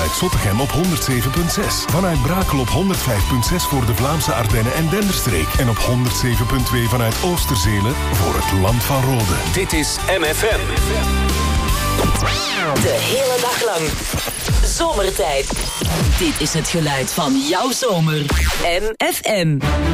vanuit Zottegem op 107.6. Vanuit Brakel op 105.6 voor de Vlaamse Ardennen en Denderstreek. En op 107.2 vanuit Oosterzelen voor het Land van Rode. Dit is MFM. De hele dag lang. Zomertijd. Dit is het geluid van jouw zomer. MFM.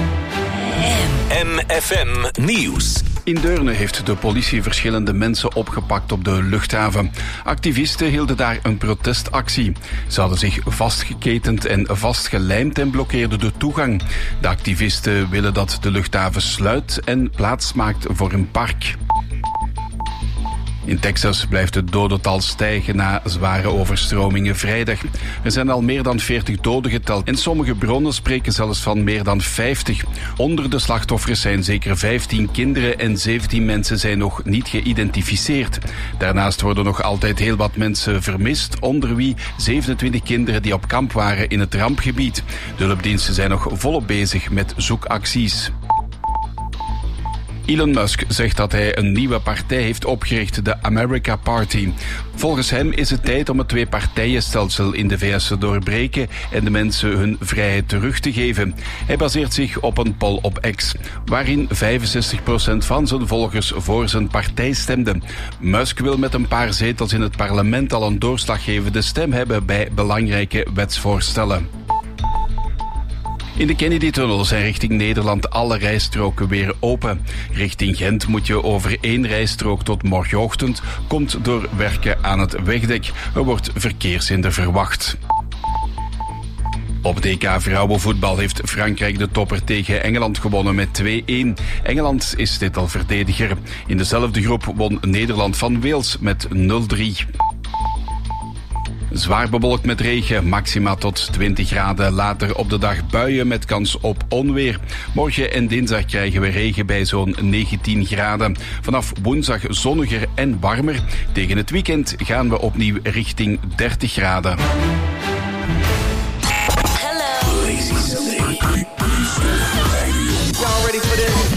MFM Nieuws. In Deurne heeft de politie verschillende mensen opgepakt op de luchthaven. Activisten hielden daar een protestactie. Ze hadden zich vastgeketend en vastgelijmd en blokkeerden de toegang. De activisten willen dat de luchthaven sluit en plaats maakt voor een park. In Texas blijft het dodental stijgen na zware overstromingen vrijdag. Er zijn al meer dan 40 doden geteld en sommige bronnen spreken zelfs van meer dan 50. Onder de slachtoffers zijn zeker 15 kinderen en 17 mensen zijn nog niet geïdentificeerd. Daarnaast worden nog altijd heel wat mensen vermist, onder wie 27 kinderen die op kamp waren in het rampgebied. De hulpdiensten zijn nog volop bezig met zoekacties. Elon Musk zegt dat hij een nieuwe partij heeft opgericht, de America Party. Volgens hem is het tijd om het tweepartijenstelsel in de VS te doorbreken en de mensen hun vrijheid terug te geven. Hij baseert zich op een poll op X, waarin 65% van zijn volgers voor zijn partij stemden. Musk wil met een paar zetels in het parlement al een doorslaggevende stem hebben bij belangrijke wetsvoorstellen. In de Kennedy-tunnel zijn richting Nederland alle rijstroken weer open. Richting Gent moet je over 1 rijstrook tot morgenochtend, komt door werken aan het wegdek. Er wordt verkeershinder verwacht. Op DK vrouwenvoetbal heeft Frankrijk de topper tegen Engeland gewonnen met 2-1. Engeland is titelverdediger. In dezelfde groep won Nederland van Wales met 0-3. Zwaar bewolkt met regen, maxima tot 20 graden. Later op de dag buien met kans op onweer. Morgen en dinsdag krijgen we regen bij zo'n 19 graden. Vanaf woensdag zonniger en warmer. Tegen het weekend gaan we opnieuw richting 30 graden. Hello. Lazy Sunday. Y'all ready for this?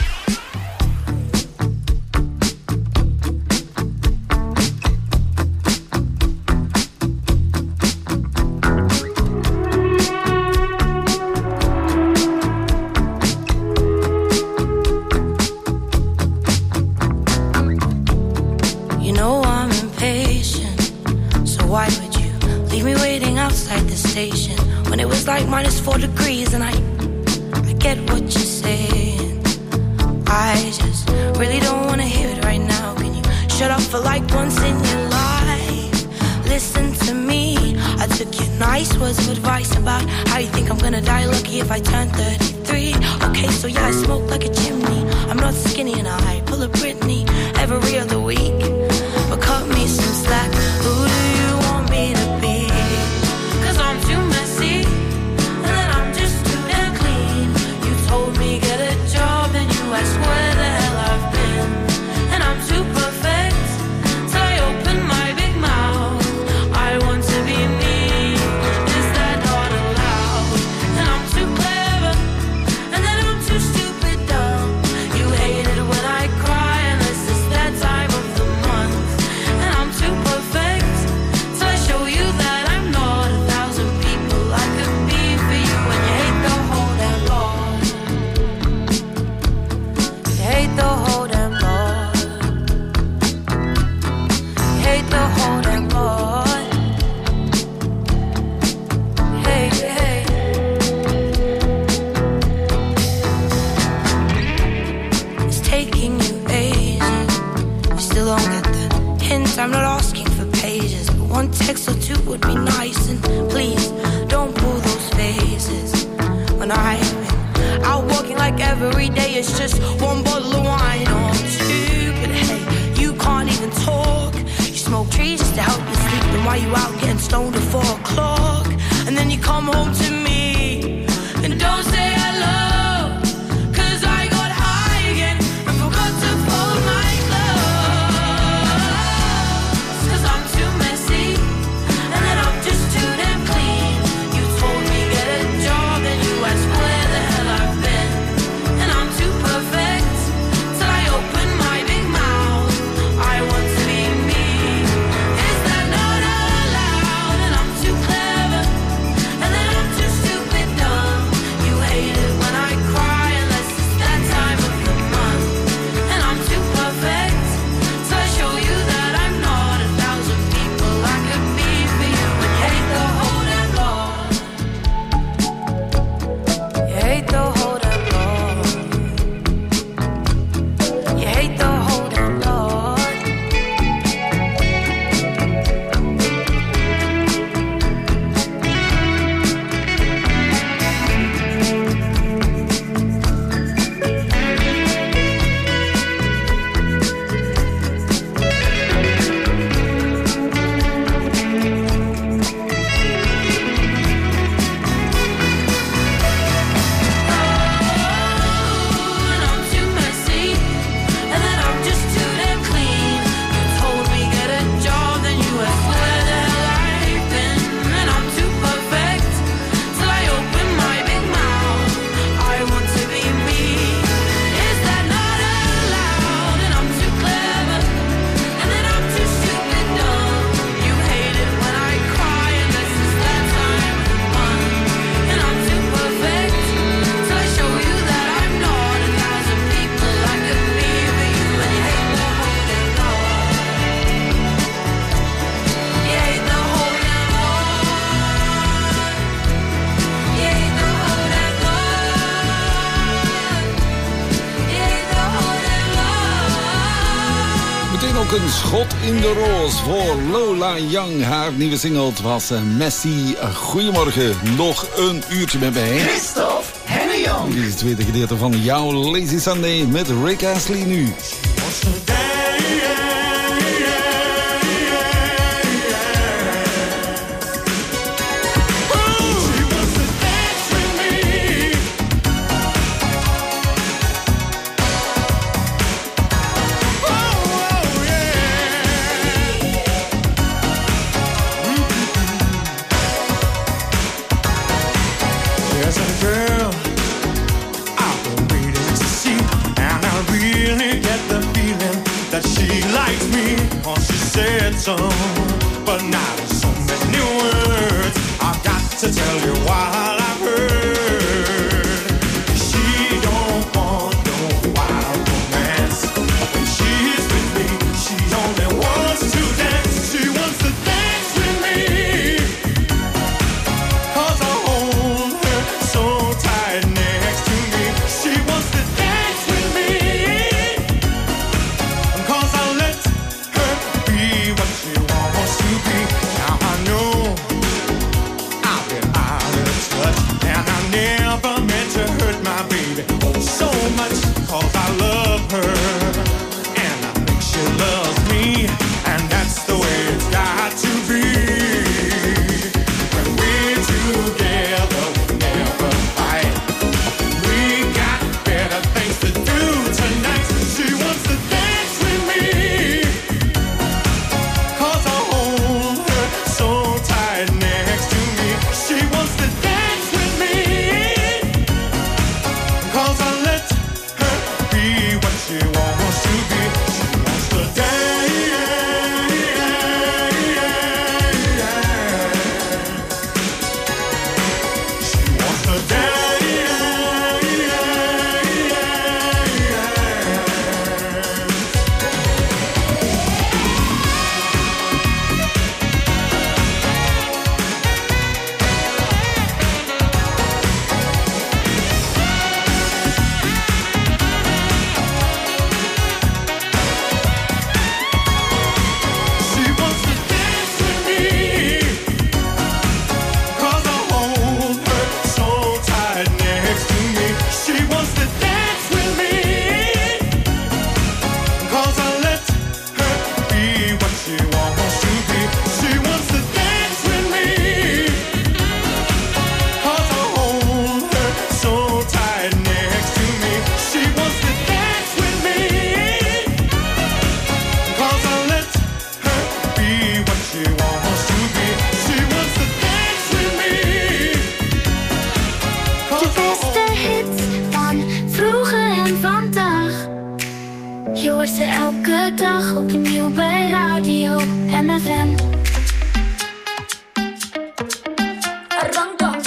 When it was like -4 degrees and I get what you're saying. I just really don't wanna hear it right now. Can you shut up for like once in your life? Listen to me. I took your nice words of advice about how you think I'm gonna die lucky if I turn 33. Okay, so yeah, I smoke like a chimney. I'm not skinny and I pull a Britney every other week. But cut me some slack. Who do you want me to be? I'm too messy, and then I'm just too damn clean. You told me get a job, and you asked where the hell I've been. And I'm too perfect, till I open my big mouth. I want to be me, is that not allowed? And I'm too clever, and then I'm too stupid dumb. You hate it when I cry, unless it's that time of the month. And I'm too perfect, till I show you that I'm not I could be for you when you hate the whole damn lot. You hate the whole damn lot. You hate the whole damn lot. Hey, hey. It's taking you ages. You still don't get the hint. I'm not asking for pages, but one text or two would be nice. And please don't pull those faces when I've been out walking like every day it's just one bottle of wine. Oh, I'm stupid, hey, you can't even talk. You smoke trees just to help you sleep. Then why you out getting stoned at 4 o'clock? And then you come home to me and don't say hello. 'Cause I got high again and forgot to fold my clothes. 'Cause I'm too messy, and then I'm just too damn clean. You told me get a job, and you asked where the hell I've been. And I'm too perfect, till I open my big mouth. I want to be me, is that not allowed? And I'm too een schot in de roos voor Lola Young. Haar nieuwe single was Messi. Goedemorgen, nog een uurtje met mij. Christophe Hennejan. Dit is het tweede gedeelte van jouw Lazy Sunday met Rick Astley nu. So, but not in so many words. I've got to tell you what I've heard. She don't want no wild romance. When she's with me, she only wants to dance. She wants to dance with me. 'Cause I hold her so tight next to me. She wants to dance with me. 'Cause I let her be what she wants to be. Now I know I've been out of touch, and I never meant to hurt my baby so much. 'Cause I love her, and I think she loves me, and that's the way it's got to be. When we're together, we never fight. We got better things to do tonight. She wants to dance with me. 'Cause I hold her so tight next to me. She wants to dance with me. 'Cause I let her be what she wants to be. She wants to dance. She wants to dance. She wants to dance with me. 'Cause I hold her so tight next to me. She wants to dance with me. 'Cause I let her be what she wants to be. She wants to dance with me. 'Cause I hold her so tight next to me. She wants to dance with me. 'Cause I let her be what she wants to be. She wants to dance with me. De beste hits van vroeger en vandaag. Je hoort ze elke dag opnieuw bij Radio MFM. Arranca.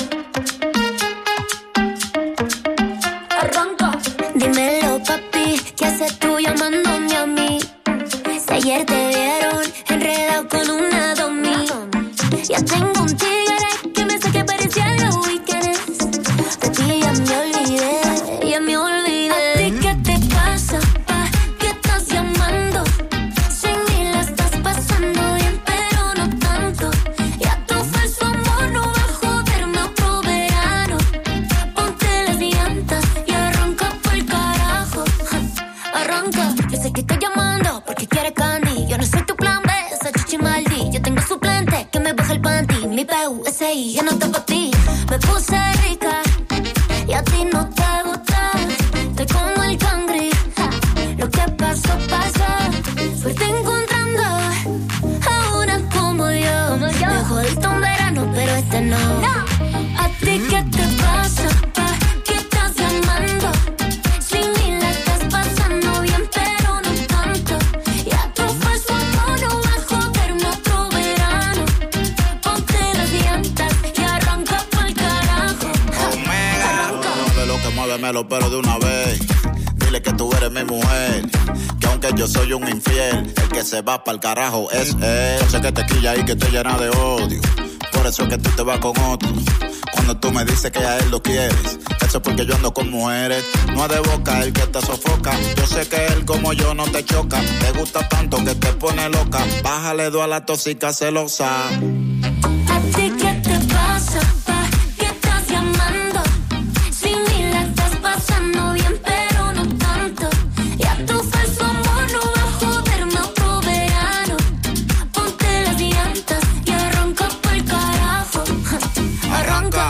Arranca. Dímelo, papi, ¿qué haces tú llamándome a mí? Si ayer te vieron enredado con una domi. Ya tengo un tigre que me saque parecía en los weekends. De ti ya me olvidé, ya me olvidé. ¿A ti qué te pasa? ¿Pa qué estás llamando? Sin mí la estás pasando bien, pero no tanto. Ya tu falso amor no va a joderme otro verano. Ponte las llantas y arranca pa'l carajo. Ja, arranca, yo sé que estás llamando porque quieres candy. Yo no soy tu plan B, esa chichi maldi. Yo tengo suplente que me baja el panty. Mi PUSI, ya no está pa' ti. Me puse rica y a ti no te gusta. Estoy como el cangri, ja, lo que pasó, pasó. Suerte encontrando a una como yo. Me jodiste un verano, pero este no. ¿A ti qué te pasa? ¿Pa qué estás llamando? Sin mí la estás pasando bien, pero no tanto. Ya tu falso amor no va a joderme otro verano. Ponte las llantas y arranca pa'l carajo. Arranca. De lo que muévemelo, pero de una vez. Dile que tú eres mi mujer. Que aunque yo soy un infiel, el que se va pa'l carajo es él. Sé que te quilla y que te llena de odio. Por eso es que tú te vas con otro. Cuando cuando tú me dices que a él lo quieres. Eso es porque yo ando con mujeres. No es de boca el que te sofoca. Yo sé que él como yo no te choca. Te gusta tanto que te pone loca. Bájale 2 a la tóxica celosa. ¿A ti qué te pasa, pa? ¿Qué estás llamando? Si ni la estás pasando bien, pero no tanto. Ya tu falso amor no va a joderme otro verano. Ponte las llantas y arranca pa'l carajo. Arranca.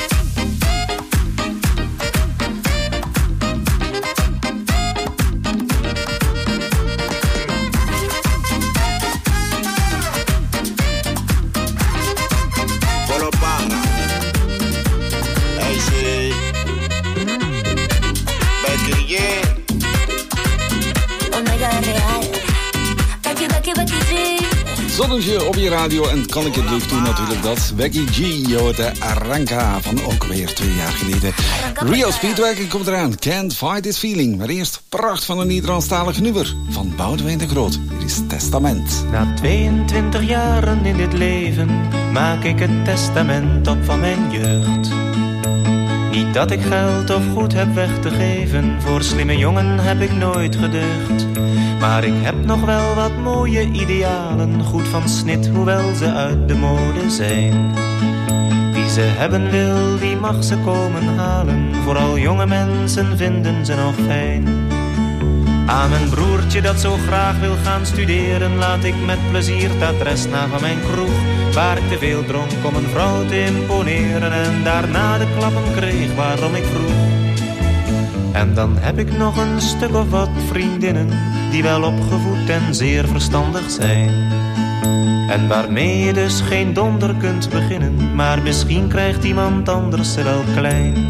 Zonnetje op je radio en kan ik het lucht doen natuurlijk dat. Becky G, je hoort de Arranca van ook weer 2 jaar geleden. Real Speedwagon komt eraan, Can't Fight This Feeling. Maar eerst pracht van een Nederlandstalig nummer van Boudewijn de Groot. Hier is Testament. Na 22 jaren in dit leven maak ik het testament op van mijn jeugd. Niet dat ik geld of goed heb weg te geven, voor slimme jongen heb ik nooit gedeugd. Maar ik heb nog wel wat mooie idealen, goed van snit, hoewel ze uit de mode zijn. Wie ze hebben wil, die mag ze komen halen, vooral jonge mensen vinden ze nog fijn. Aan mijn broertje dat zo graag wil gaan studeren, laat ik met plezier het adres na van mijn kroeg, waar ik te veel dronk om een vrouw te imponeren en daarna de klappen kreeg waarom ik vroeg. En dan heb ik nog een stuk of wat vriendinnen die wel opgevoed en zeer verstandig zijn. En waarmee je dus geen donder kunt beginnen, maar misschien krijgt iemand anders ze wel klein.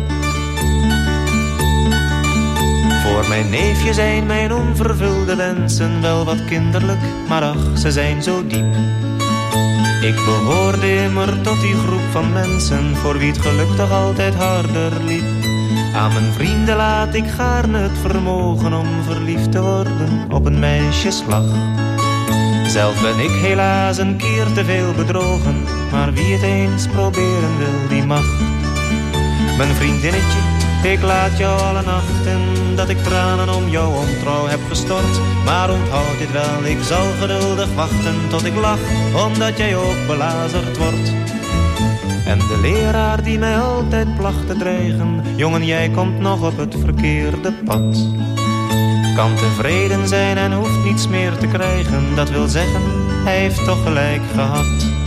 Voor mijn neefje zijn mijn onvervulde wensen wel wat kinderlijk, maar ach, ze zijn zo diep. Ik behoorde immer tot die groep van mensen voor wie het geluk toch altijd harder liep. Aan mijn vrienden laat ik gaarne het vermogen om verliefd te worden op een meisjeslag. Zelf ben ik helaas een keer te veel bedrogen, maar wie het eens proberen wil, die mag. Mijn vriendinnetje, ik laat jou alle nachten dat ik tranen om jouw ontrouw heb gestort. Maar onthoud dit wel, ik zal geduldig wachten tot ik lach, omdat jij ook belazerd wordt. En de leraar die mij altijd placht te dreigen, jongen, jij komt nog op het verkeerde pad. Kan tevreden zijn en hoeft niets meer te krijgen, dat wil zeggen, hij heeft toch gelijk gehad.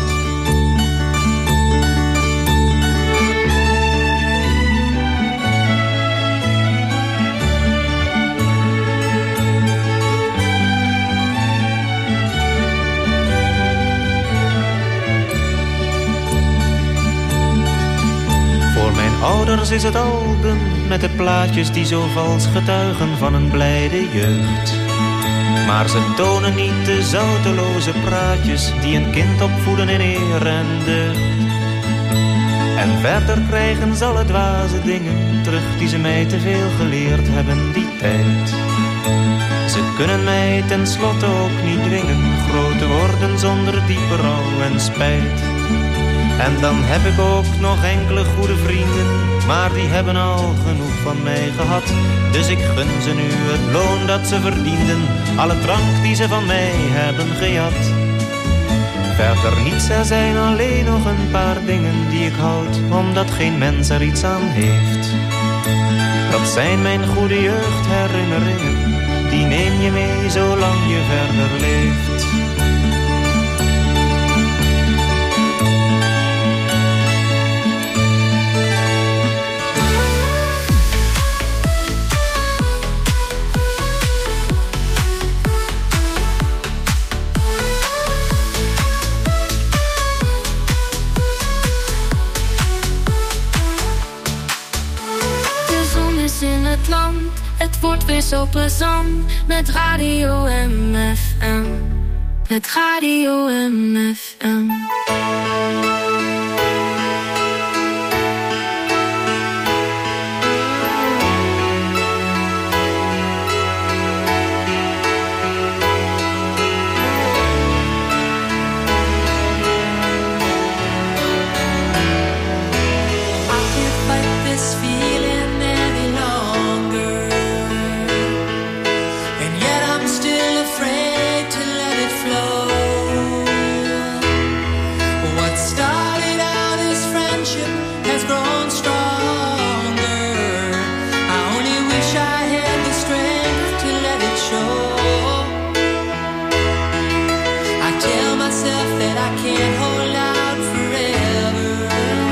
Ouders is het album met de plaatjes die zo vals getuigen van een blijde jeugd. Maar ze tonen niet de zouteloze praatjes die een kind opvoeden in eer en deugd. En verder krijgen ze alle dwaze dingen terug die ze mij te veel geleerd hebben die tijd. Ze kunnen mij tenslotte ook niet dwingen groot te worden zonder diepe rouw en spijt. En dan heb ik ook nog enkele goede vrienden, maar die hebben al genoeg van mij gehad. Dus ik gun ze nu het loon dat ze verdienden, alle drank die ze van mij hebben gejat. Verder niets, er zijn alleen nog een paar dingen die ik houd, omdat geen mens er iets aan heeft. Dat zijn mijn goede jeugdherinneringen, die neem je mee zolang je verder leeft. Het wordt weer zo plezant met Radio MFM. Met Radio MFM. myself that I can't hold out forever.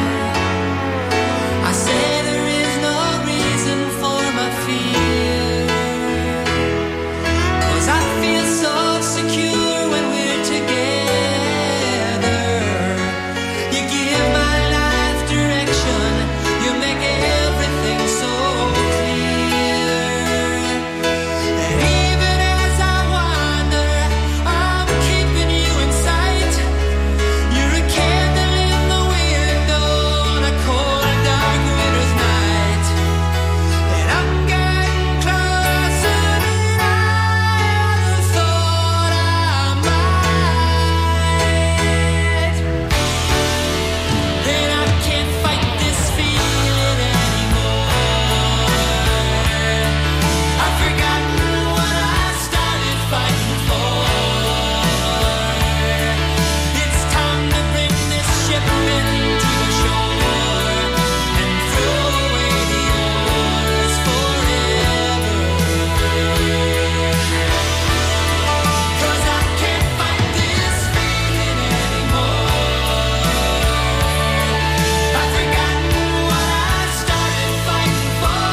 I say there is no reason for my fear, 'cause I feel so secure when we're together. You give my life direction, you make everything so clear. And even as I wander, I'm keeping you in sight. You're a candle in the window on a cold, dark winter's night. And I'm getting closer than I ever thought I might. Then I can't fight this feeling anymore. I've forgotten what I started fighting for. It's time to bring this ship into the shore and throw away the oars forever. 'Cause I can't fight this feeling anymore. I've forgotten what I started fighting for.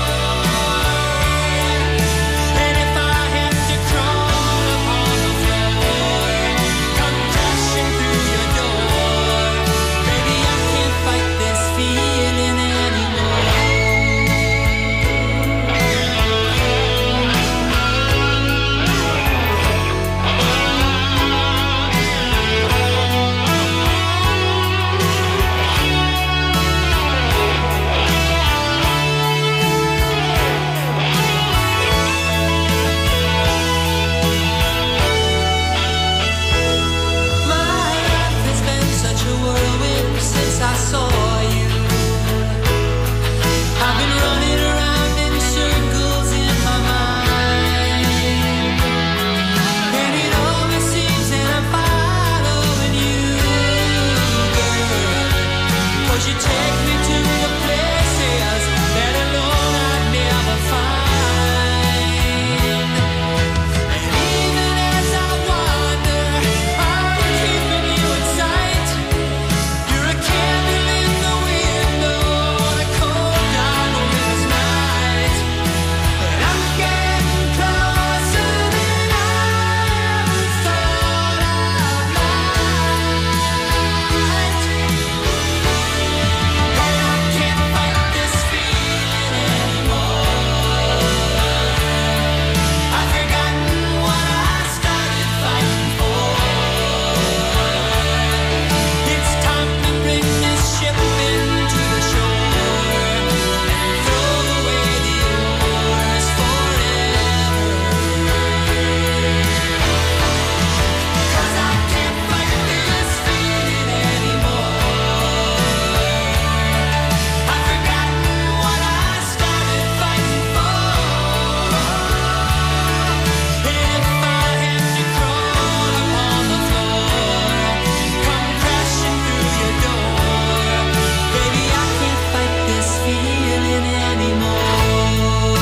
And if I have to crawl upon the floor, come crashing through your door, baby, I can't fight this feeling anymore. My life has been such a whirlwind since I saw you. I've been running around in circles in my mind, and it always seems that I'm following you, girl. 'Cause you take me to the places that alone I'd never find. And even as I wander, I'm keeping you in sight. You're a candle in the window on a cold, dark winter's night. And I'm getting closer than I ever thought I might. And I can't fight this feeling anymore. I've forgotten what I started fighting for. It's time to bring this ship into the shore and throw away the oars forever. 'Cause I can't fight this feeling anymore. I've forgotten what I started fighting for. And if I have to crawl upon the floor, come crashing through your door, baby, I can't fight this feeling anymore.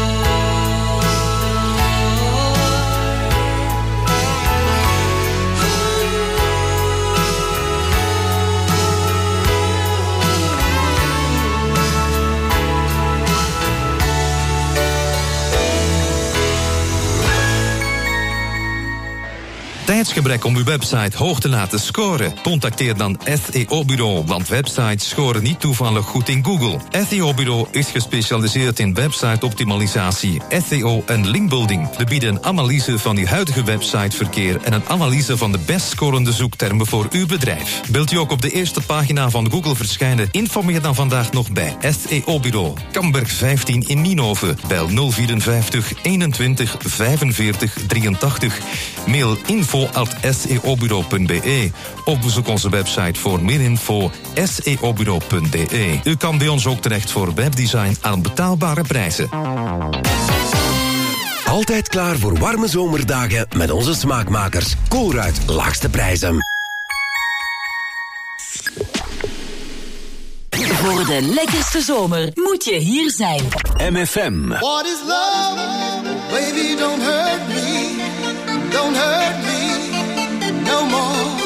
Tijdsgebrek om uw website hoog te laten scoren? Contacteer dan SEO Bureau, want websites scoren niet toevallig goed in Google. SEO Bureau is gespecialiseerd in website-optimalisatie, SEO en linkbuilding. We bieden een analyse van uw huidige websiteverkeer en een analyse van de best scorende zoektermen voor uw bedrijf. Wilt u ook op de eerste pagina van Google verschijnen? Informeer dan vandaag nog bij SEO Bureau. Kamberg 15 in Nienhoven. Bel 054 21 45 83. Mail info@seobureau.be. Of bezoek onze website voor meer info seobureau.be. U kan bij ons ook terecht voor webdesign aan betaalbare prijzen. Altijd klaar voor warme zomerdagen met onze smaakmakers. Colruyt, laagste prijzen. Voor de lekkerste zomer moet je hier zijn. MFM. What is love? Baby, don't hurt me. Don't hurt me no more.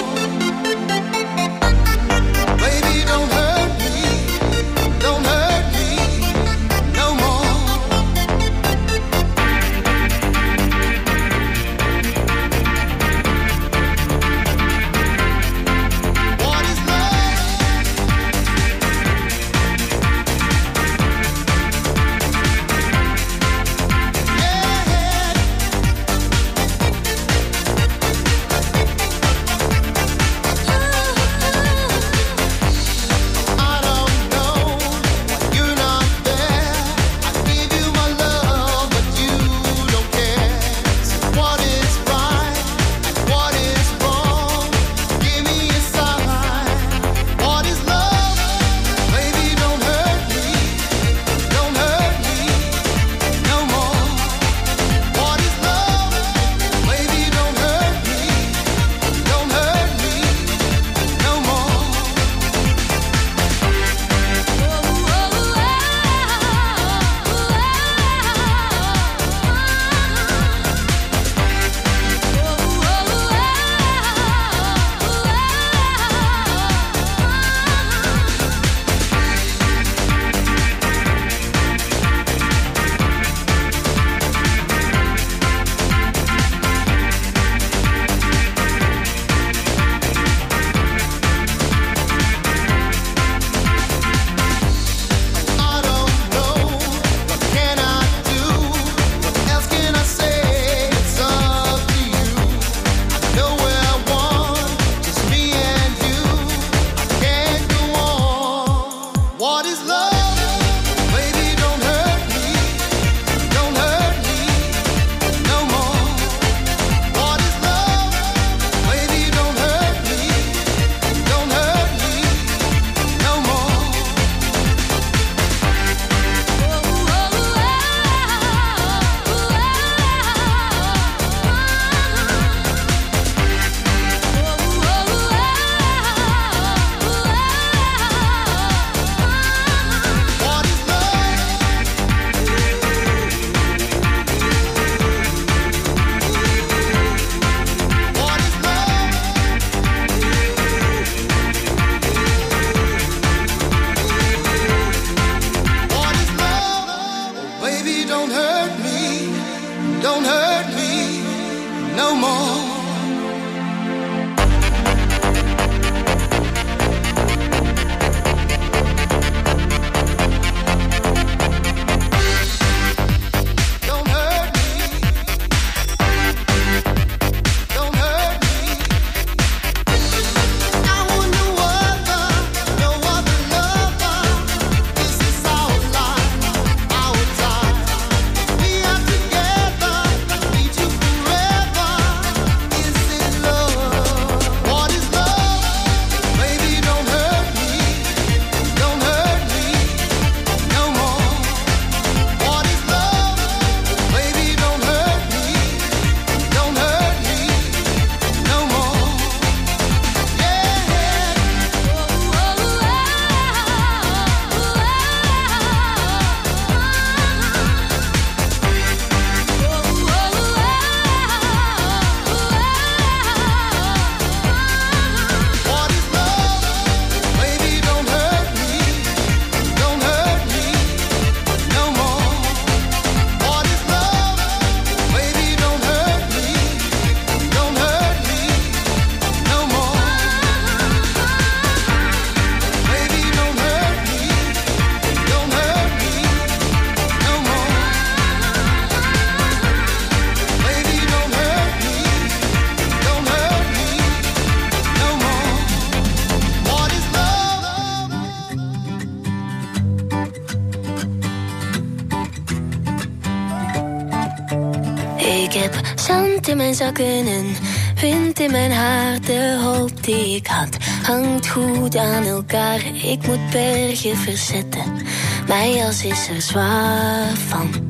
Ik heb zand in mijn zakken en wind in mijn haar. De hoop die ik had hangt goed aan elkaar. Ik moet bergen verzetten, mijn jas is er zwaar van.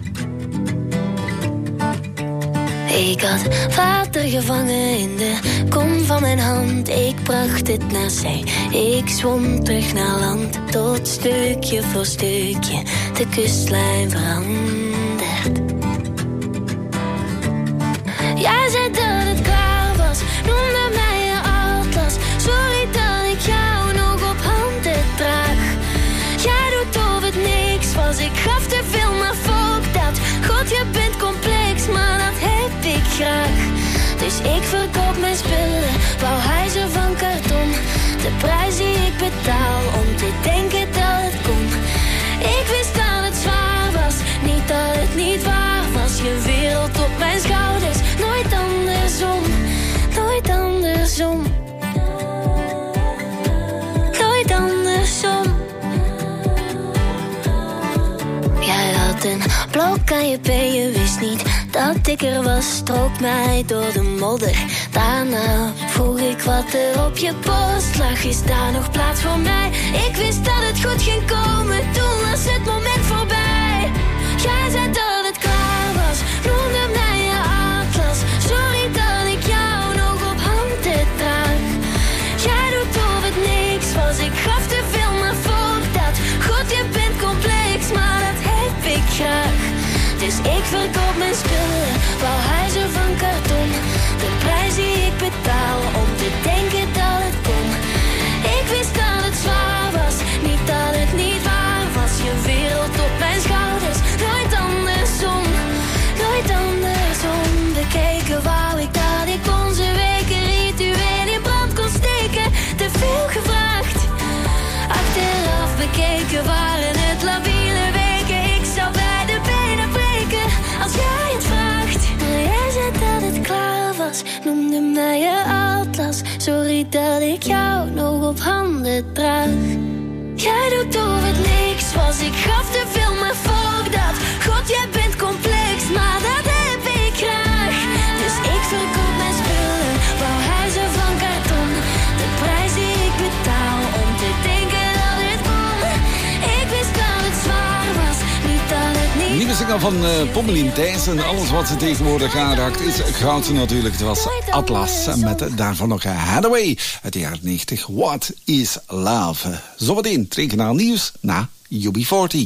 Ik had water gevangen in de kom van mijn hand. Ik bracht het naar zee, ik zwom terug naar land. Tot stukje voor stukje de kustlijn verandert. Jij zei dat het klaar was, noemde mij je atlas. Sorry dat ik jou nog op handen draag. Jij doet of het niks was, ik gaf te veel, maar fuck dat. God, je bent complex, maar dat heb ik graag. Dus ik verkoop mijn spullen, bouw huizen van karton. De prijs die ik betaal om te denken dat het kon. Ik wist dat het zwaar was, niet dat het niet waar was. Je wereld op mijn schouders, nooit andersom, nooit andersom. Nooit andersom. Jij had een blok aan je been, je wist niet dat ik er was. Strook mij door de modder, daarna vroeg ik wat er op je post lag. Is daar nog plaats voor mij? Ik wist dat het goed ging komen, toen was het moment voorbij. Jij zei dat het klaar was, noemde mij je atlas. Sorry dat ik jou nog op handen draag. Jij doet of het niks was, ik gaf te veel, maar fuck dat. God, je bent complex, maar dat heb ik graag. Dus ik verkoop mijn spullen, bouw huizen van karton. De prijs die ik betaal om te denken dat het kon. Ik wist dat het zwaar was, niet dat het niet waar was. Je wereld op mijn schouders, nooit andersom, nooit andersom. Bekeken wou ik dat ik onze weken ritueel in brand kon steken. Te veel gevraagd, achteraf bekeken waren het labiele weken. Ik zou bij de benen breken als jij het vraagt. Maar jij zei dat het klaar was, noemde mij je atlas. Sorry dat ik jou nog op handen draag. Jij doet of het niks was, ik gaf te veel, maar fuck dat. God, jij bent complex, maar dat heb ik graag. Dus ik verkoop mijn spullen, bouw huizen van karton. De prijs die ik betaal om te denken dat het kon. Ik wist dat het zwaar was, niet dat het niet. Nieuwe single van Pommelien Thijs en alles wat ze tegenwoordig aanraakt is goud natuurlijk. Het was Atlas met daarvan nog Hathaway uit de jaren 90. What is Love? Zometeen regionaal nieuws na UB40.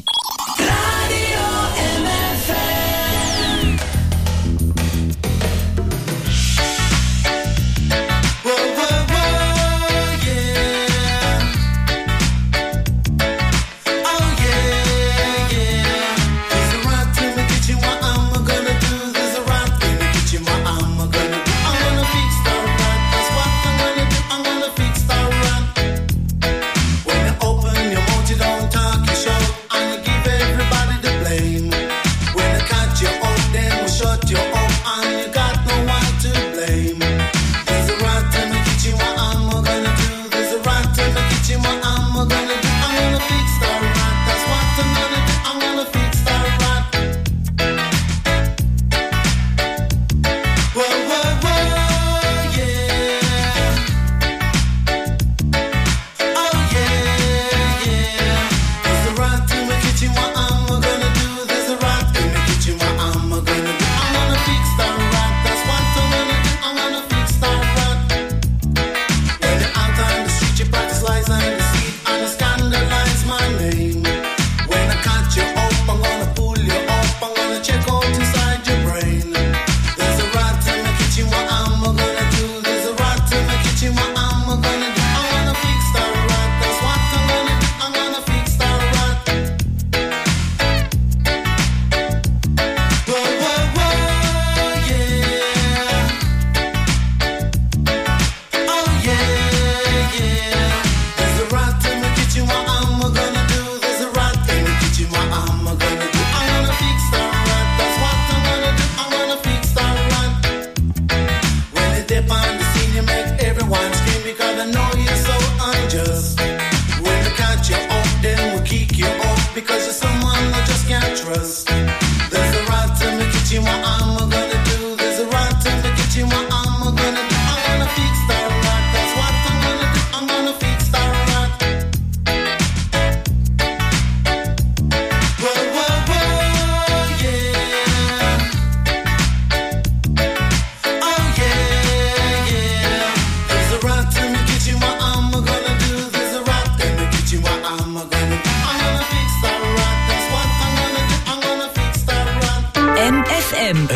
Because you're someone I just can't trust. There's a rat in the kitchen, what am I gonna do?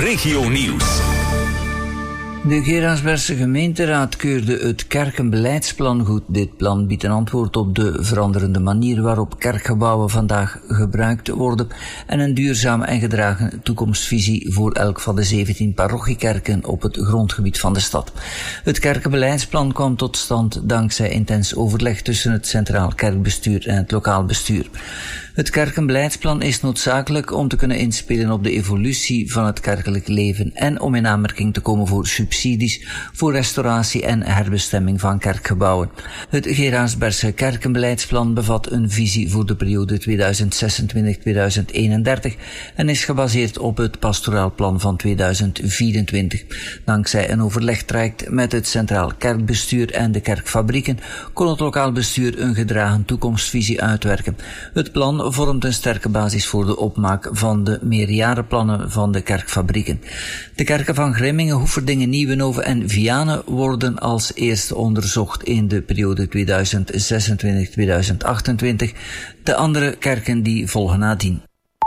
Regionieuws. De Geraardsbergse gemeenteraad keurde het kerkenbeleidsplan goed. Dit plan biedt een antwoord op de veranderende manier waarop kerkgebouwen vandaag gebruikt worden en een duurzame en gedragen toekomstvisie voor elk van de 17 parochiekerken op het grondgebied van de stad. Het kerkenbeleidsplan kwam tot stand dankzij intens overleg tussen het Centraal Kerkbestuur en het lokaal bestuur. Het kerkenbeleidsplan is noodzakelijk om te kunnen inspelen op de evolutie van het kerkelijk leven en om in aanmerking te komen voor subsidies voor restauratie en herbestemming van kerkgebouwen. Het Geraardsbergse kerkenbeleidsplan bevat een visie voor de periode 2026-2031 en is gebaseerd op het pastoraal plan van 2024. Dankzij een overlegtraject met het Centraal Kerkbestuur en de kerkfabrieken kon het lokaal bestuur een gedragen toekomstvisie uitwerken. Het plan vormt een sterke basis voor de opmaak van de meerjarenplannen van de kerkfabrieken. De kerken van Grimmingen, Hoeverdingen, Nieuwenhoven en Vianen worden als eerste onderzocht in de periode 2026-2028. De andere kerken die volgen nadien.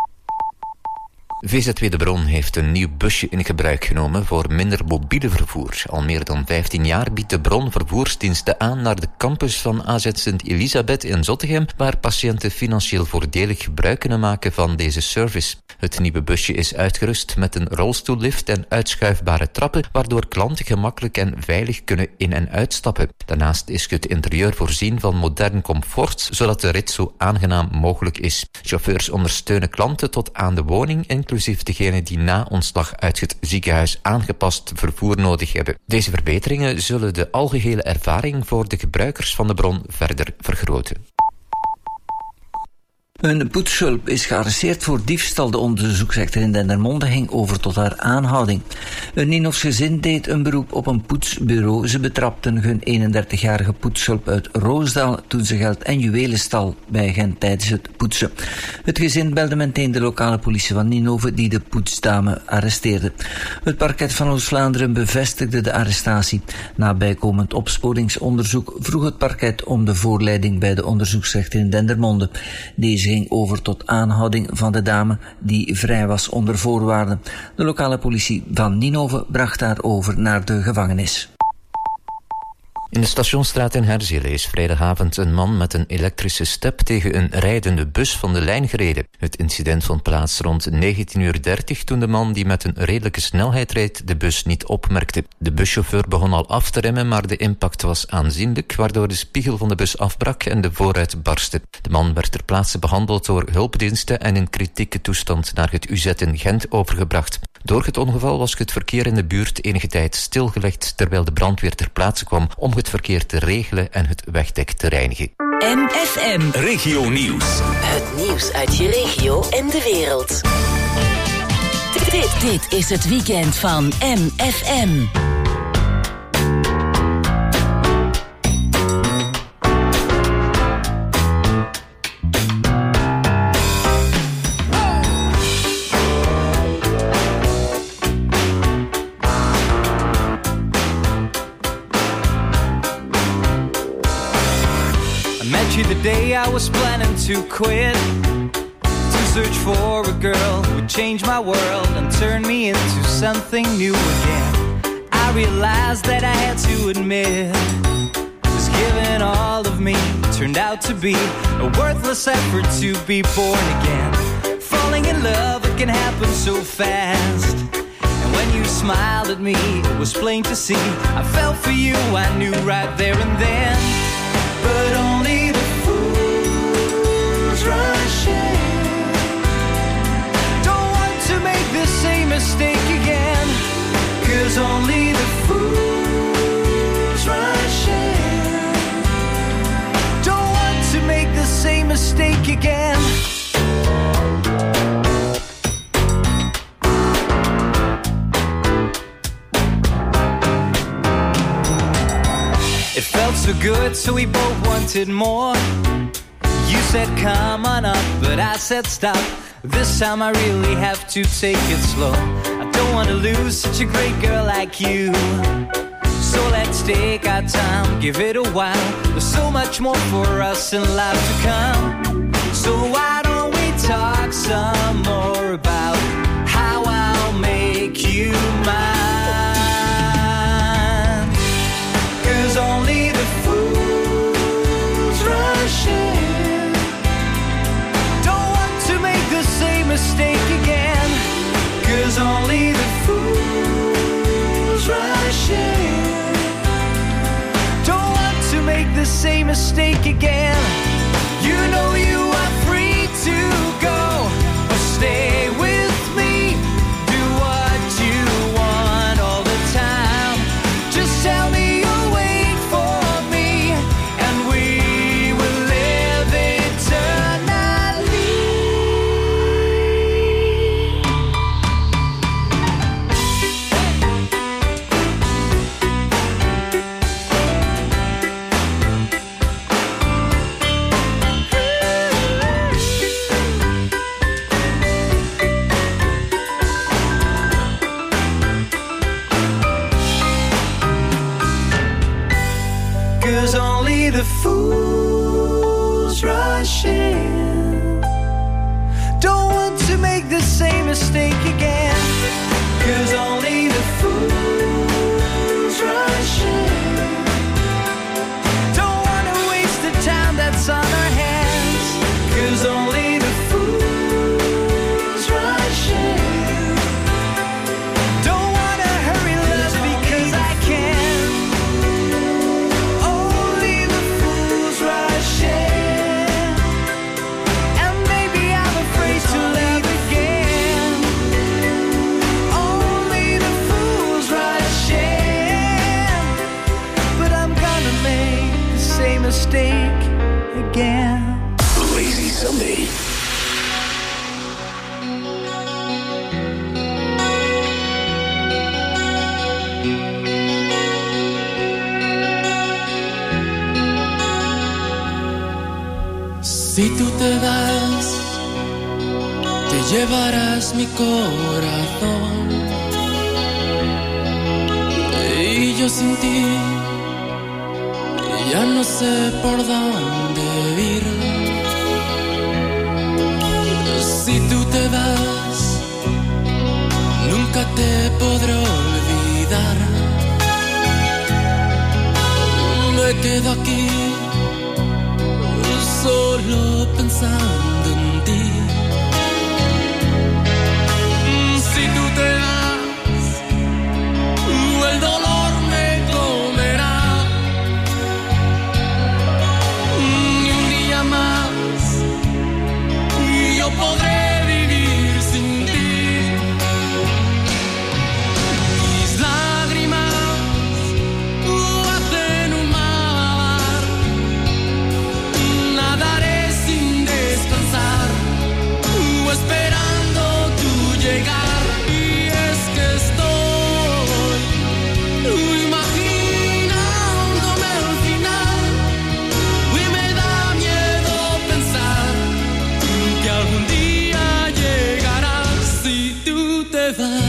VZW De Bron heeft een nieuw busje in gebruik genomen voor minder mobiele vervoer. Al meer dan 15 jaar biedt De Bron vervoersdiensten aan naar de campus van AZ Sint-Elisabeth in Zottegem, waar patiënten financieel voordelig gebruik kunnen maken van deze service. Het nieuwe busje is uitgerust met een rolstoellift en uitschuifbare trappen, waardoor klanten gemakkelijk en veilig kunnen in- en uitstappen. Daarnaast is het interieur voorzien van modern comfort, zodat de rit zo aangenaam mogelijk is. Chauffeurs ondersteunen klanten tot aan de woning, inclusief degenen die na ontslag uit het ziekenhuis aangepast vervoer nodig hebben. Deze verbeteringen zullen de algehele ervaring voor de gebruikers van De Bron verder vergroten. Een poetshulp is gearresteerd voor diefstal. De onderzoeksrechter in Dendermonde ging over tot haar aanhouding. Een Ninofs gezin deed een beroep op een poetsbureau. Ze betrapten hun 31-jarige poetshulp uit Roosdaal toen ze geld en juwelen stal bij hen tijdens het poetsen. Het gezin belde meteen de lokale politie van Ninove die de poetsdame arresteerde. Het parket van Oost-Vlaanderen bevestigde de arrestatie. Na bijkomend opsporingsonderzoek vroeg het parket om de voorleiding bij de onderzoeksrechter in Dendermonde. Deze ging over tot aanhouding van de dame die vrij was onder voorwaarden. De lokale politie van Ninove bracht haar over naar de gevangenis. In de Stationsstraat in Herzelen is vrijdagavond een man met een elektrische step tegen een rijdende bus van de lijn gereden. Het incident vond plaats rond 19:30 toen de man die met een redelijke snelheid reed de bus niet opmerkte. De buschauffeur begon al af te remmen, maar de impact was aanzienlijk, waardoor de spiegel van de bus afbrak en de voorruit barstte. De man werd ter plaatse behandeld door hulpdiensten en in kritieke toestand naar het UZ in Gent overgebracht. Door het ongeval was het verkeer in de buurt enige tijd stilgelegd terwijl de brandweer ter plaatse kwam om het verkeer te regelen en het wegdek te reinigen. MFM Regionieuws. Het nieuws uit je regio en de wereld. Dit is het weekend van MFM. The day I was planning to quit, to search for a girl who would change my world and turn me into something new again. I realized that I had to admit, just giving all of me turned out to be a worthless effort to be born again. Falling in love, it can happen so fast, and when you smiled at me, it was plain to see I fell for you, I knew right there and then. But only the fools rush in. Don't want to make the same mistake again, 'cause only the fools rush in. Don't want to make the same mistake again. It felt so good, so we both wanted more. You said come on up, but I said stop. This time I really have to take it slow. I don't want to lose such a great girl like you. So let's take our time, give it a while. There's so much more for us in life to come. So why don't we talk some more about how I'll make you you mine. 'Cause only the fools rush in. Don't want to make the same mistake again. 'Cause only the fools rush in. Don't want to make the same mistake again. You know you are free to go or stay with me. Do what you want all the time. Just tell me you'll wait for me, and we will live eternally. Cause only the fools rush in. Don't want to make the same mistake again. Cause only the fools rush in. Don't want to waste the time that's on our hands. Cause only the fools rush in. Don't want to hurry love because I can. Only the fools rush in. And maybe I'm afraid to love again. Only the fools rush in. But I'm gonna make the same mistake again. Lazy Sunday. Si tú te vas, te llevarás mi corazón. Y yo sin ti ya no sé por dónde ir. Si tú te vas, nunca te podré olvidar. Me quedo aquí solo pensando en ti. Si tú te vas, el dolor me comerá. Ni un día más yo podré vivir sin ti. Mis lágrimas hacen un mar. Nadaré sin descansar, esperando tu llegar. Y es que estoy imaginándome al final. Y me da miedo pensar que algún día llegarás si tú te vas.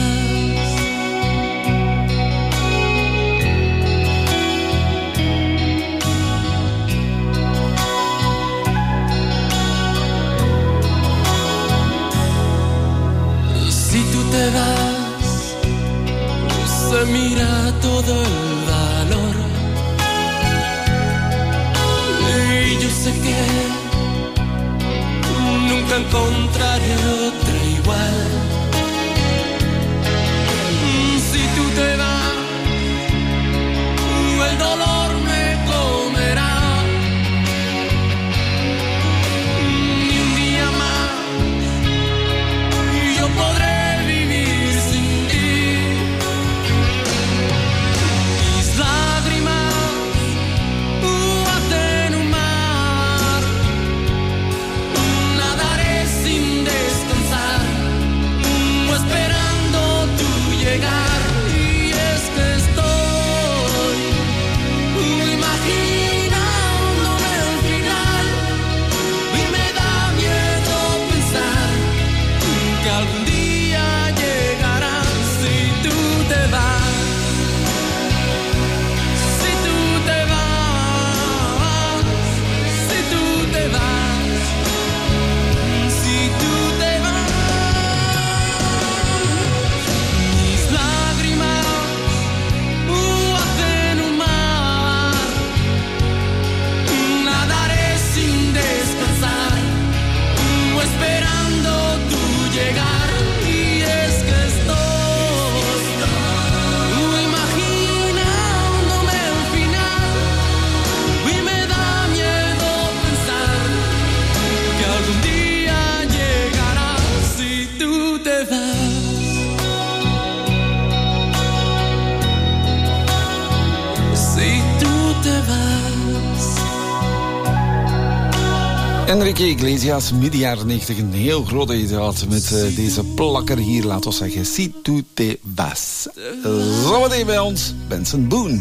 Si tú te vas, se mira todo el valor. Y yo sé que nunca encontraré otra igual. Si tú te vas, el dolor me comerá. Ni un día más yo podré vivir sin ti. Mis lágrimas hacen un mar. Nadaré sin Enrique Iglesias, midden jaren 90, een heel grote hit had met deze plakker hier, laten we zeggen, Si tu te vas. Zometeen bij ons, Benson Boone.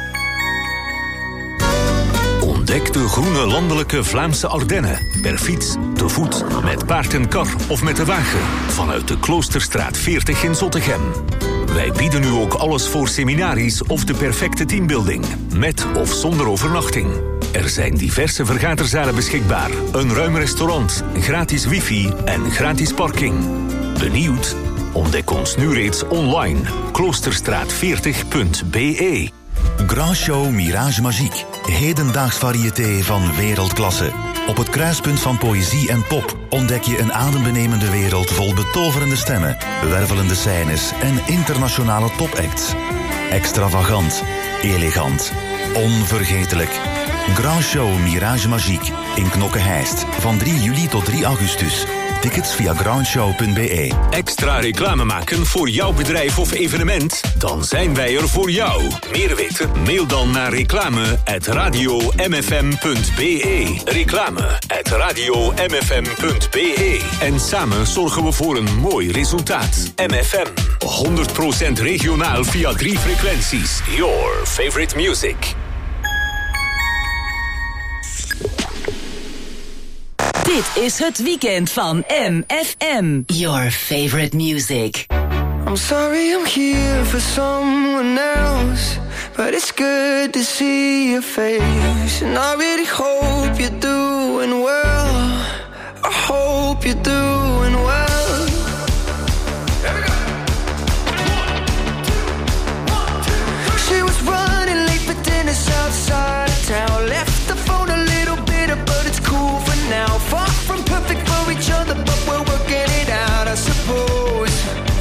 Ontdek de groene landelijke Vlaamse Ardennen. Per fiets, te voet, met paard en kar of met de wagen. Vanuit de Kloosterstraat 40 in Zottegem. Wij bieden nu ook alles voor seminaries of de perfecte teambuilding. Met of zonder overnachting. Er zijn diverse vergaderzalen beschikbaar. Een ruim restaurant, gratis wifi en gratis parking. Benieuwd? Ontdek ons nu reeds online. Kloosterstraat40.be. Grand Show Mirage Magique. Hedendaags variété van wereldklasse. Op het kruispunt van poëzie en pop ontdek je een adembenemende wereld vol betoverende stemmen, wervelende scènes en internationale topacts. Extravagant, elegant, onvergetelijk. Grand Show Mirage Magique in Knokke-Heist van 3 juli tot 3 augustus. Tickets via grandshow.be. Extra reclame maken voor jouw bedrijf of evenement? Dan zijn wij er voor jou. Meer weten? Mail dan naar reclame@radiomfm.be. Reclame@radiomfm.be. En samen zorgen we voor een mooi resultaat. MFM. 100% regionaal via 3 frequenties. Your favorite music. Dit is het weekend van MFM. Your favorite music. I'm sorry I'm here for someone else, but it's good to see your face. And I really hope you're doing well. I hope you're doing well. She was running late for dinner outside of town. Left the phone a little bitter, but it's cool for now. Far from perfect for each other, but we're working it out, I suppose.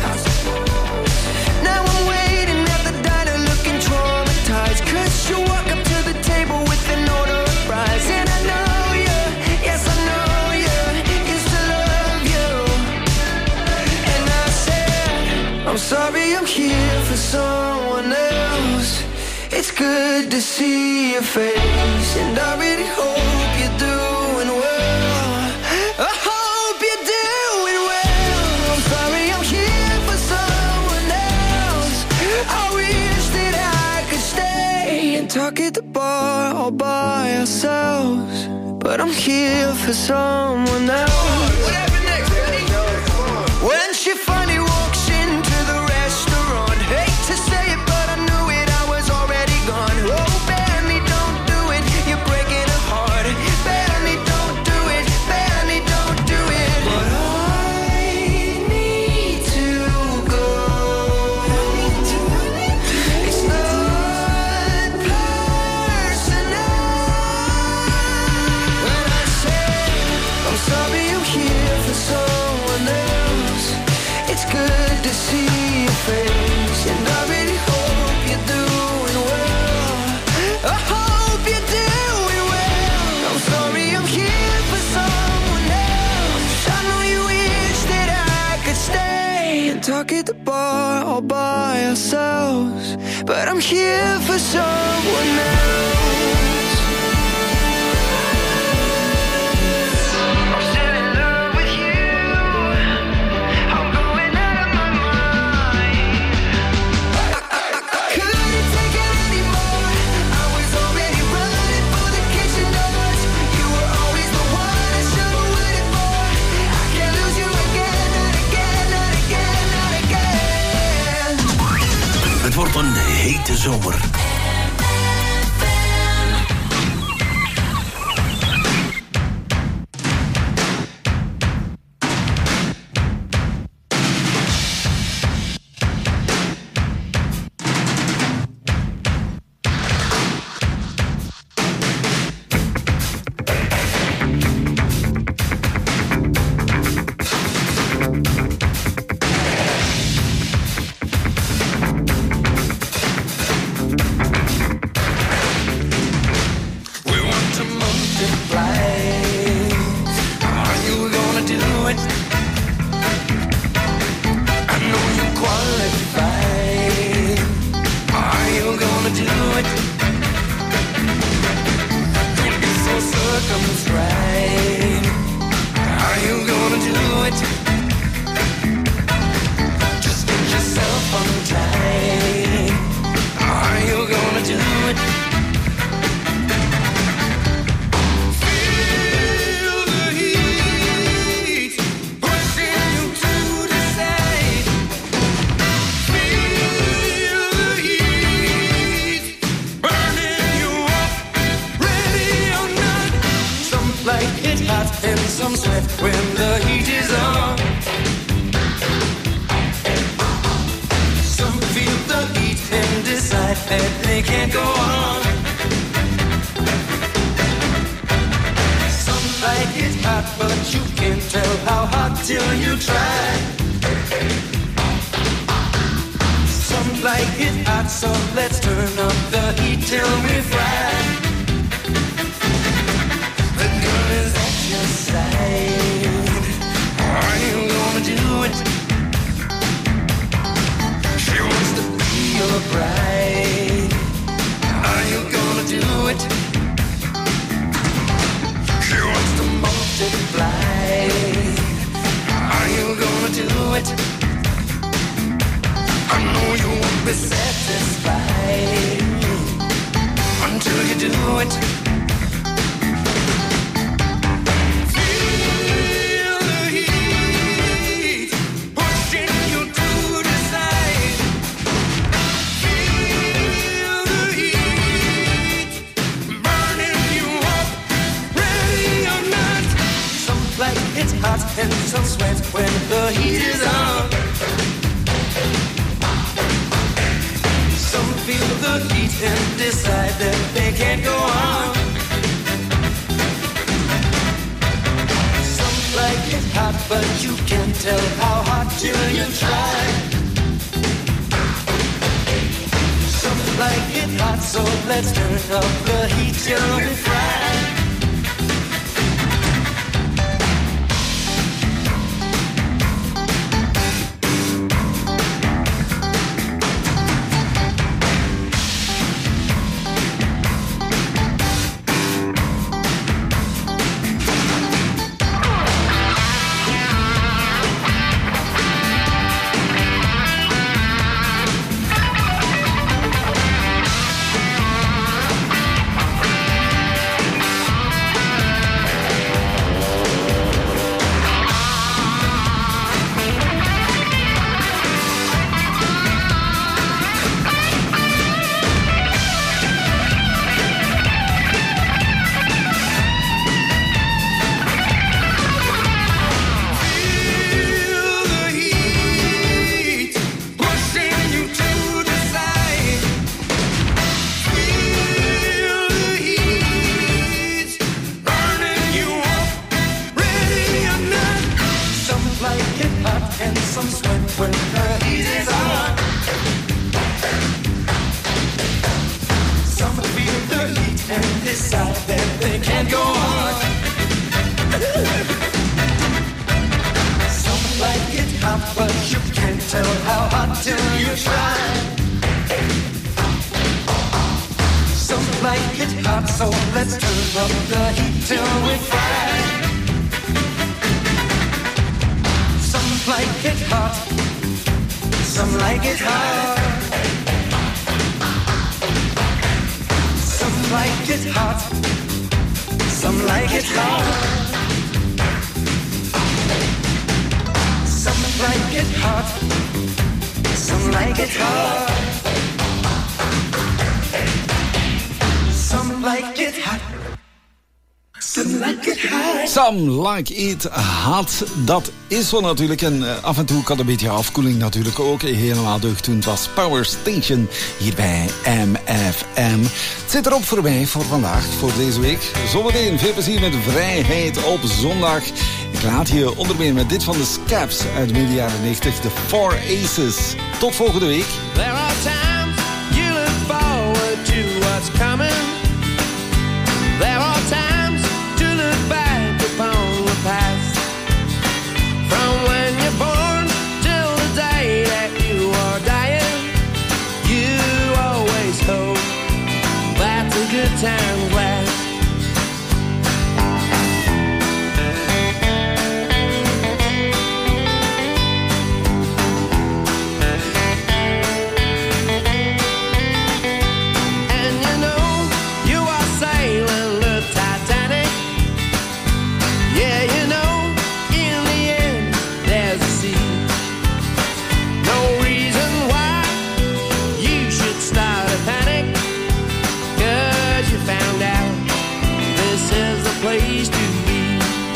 Now I'm waiting at the diner looking traumatized, 'cause you walk up to the table with an order of fries. And I know you, yes I know you, used to love you. And I said, I'm sorry I'm here for someone else. It's good to see your face, and I really hope you're doing well. I hope you're doing well. I'm sorry I'm here for someone else. I wish that I could stay and talk at the bar all by ourselves, but I'm here for someone else. Whatever next, ready? When she finally walks into the restaurant, hate to say it, but I knew it, I was already gone. Oh, Benny, don't do it, you're breaking her heart. Benny, don't do it, Benny, don't do it. But I need to go. It's not personal. When I say I'm sorry I'm here for someone else, it's good to see your face, and I really hope you're doing well. I hope you're doing well. I'm sorry I'm here for someone else. I know you wish that I could stay and talk at the bar all by ourselves, but I'm here for someone else. I'm still in love with you. I'm going out of my mind. I couldn't take it anymore. I was already running for the kitchen doors. You were always the one I should have waited for. I can't lose you again, not again, not again, not again. Het wordt een hete zomer. hot and some sweat when the heat is on. Some feel the heat and decide that they can't go on. Some like it hot, but you can't tell how hot till you try. Some like it hot, so let's turn up the heat till we fry. The girl is at your side. Are you gonna do it? She wants to be your bride. Are you gonna do it? She wants to multiply. Are you gonna do it? I know you won't be satisfied until you do it. Feel the heat pushing you to decide. Feel the heat burning you up, ready or not. Some like it hot and some sweat when the heat is on. Some feel the heat and decide that they can't go on. Some like it hot, but you can't tell how hot till you try. Some like it hot, so let's turn up the heat till we fry. Some like it hot. Dat is zo natuurlijk. En af en toe kan een beetje afkoeling natuurlijk ook helemaal deugd doen. Het was Power Station hier bij MFM. Het zit erop voorbij voor vandaag, voor deze week. Zometeen veel plezier met Vrijheid op zondag. Ik laat je onder meer met dit van de Scaps uit midden jaren 90. De Four Aces. Tot volgende week. There are times you look forward to what's coming. There are times to look back upon the past. From when you're born till the day that you are dying, you always hope that the good times last. Place to be.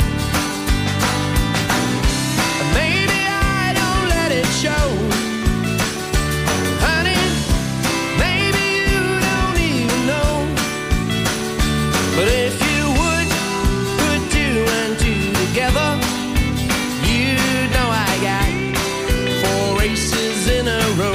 But if you would put two and two together, you know I got 4 aces in a row.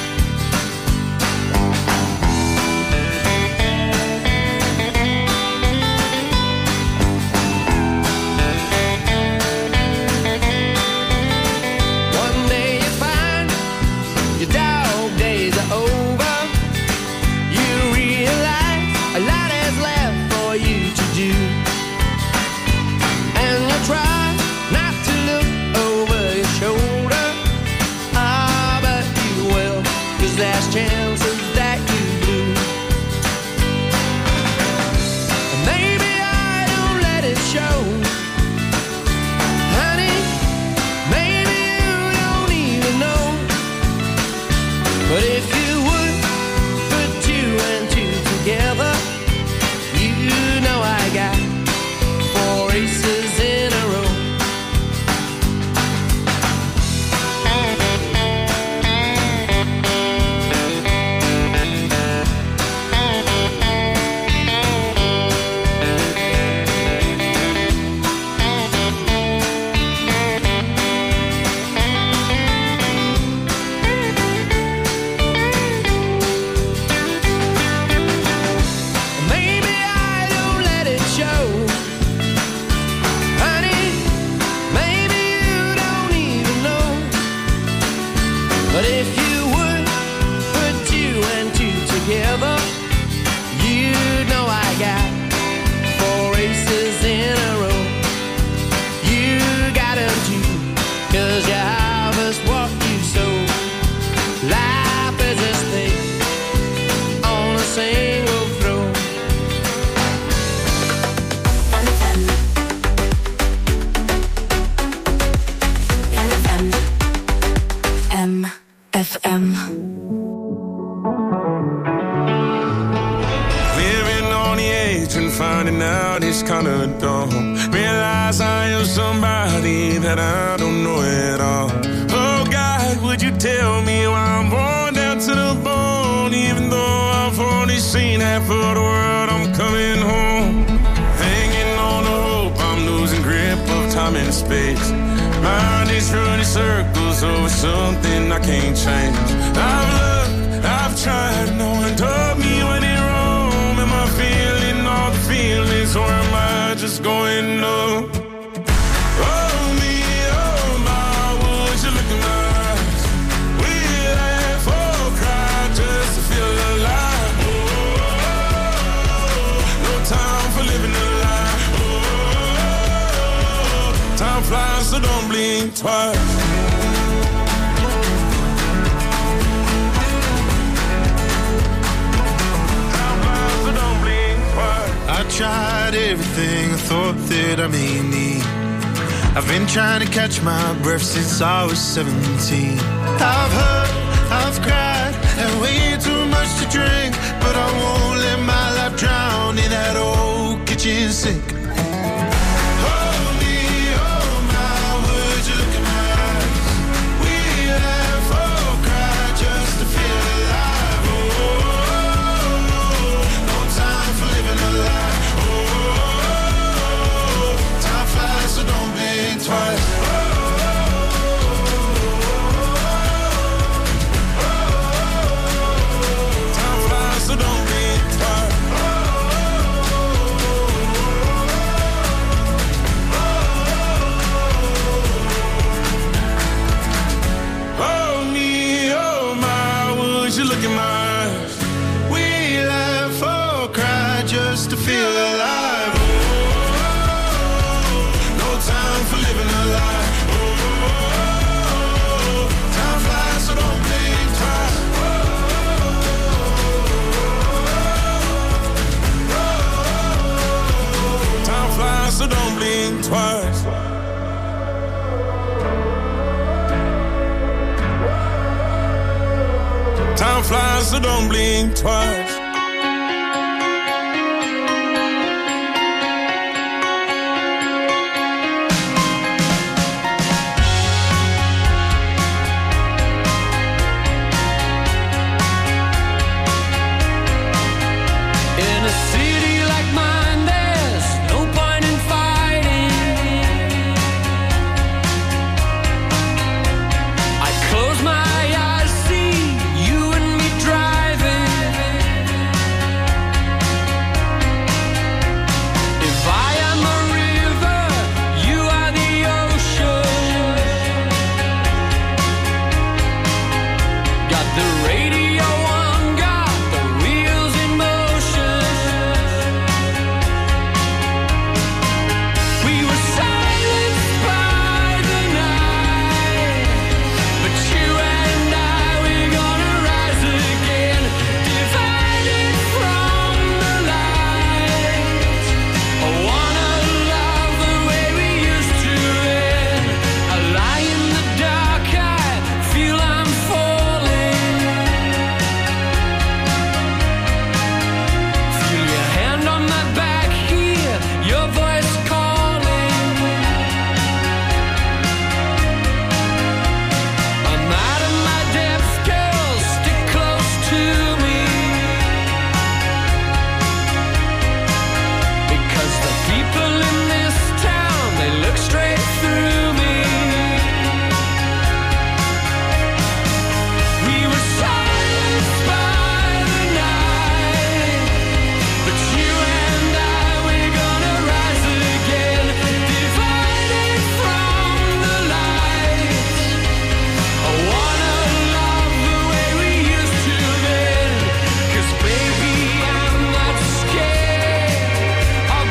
Last chances that you blew. Maybe I don't let it show, honey. Maybe you don't even know. But if you would put two and two together, you know I got 4 aces in a row. But if you would put two and two together, you know I got 4 aces in a row. You got them too, 'cause you harvest what you sow. Life is a steak on a single throw. FM. Living on the edge and finding out it's kinda dumb. Realize I am somebody that I don't know at all. Oh God, would you tell me why I'm worn down to the bone? Even though I've only seen half of the world, I'm coming home. Hanging on the hope, I'm losing grip of time and space. Mind is running circles over something I can't change. I've looked, I've tried, no one told me when it wrong. Am I feeling all the feelings, or am I just going numb? Oh me, oh my, would you look in my eyes? We laugh or cry just to feel alive. Oh, no time for living a lie. Time flies, so don't blink twice. Time flies, so don't blink twice. I tried everything I thought that I may need. I've been trying to catch my breath since I was 17. I've hurt, I've cried, and way too much to drink, but I won't let my life drown in that old kitchen sink. So don't blink twice. Time flies, so don't blink twice.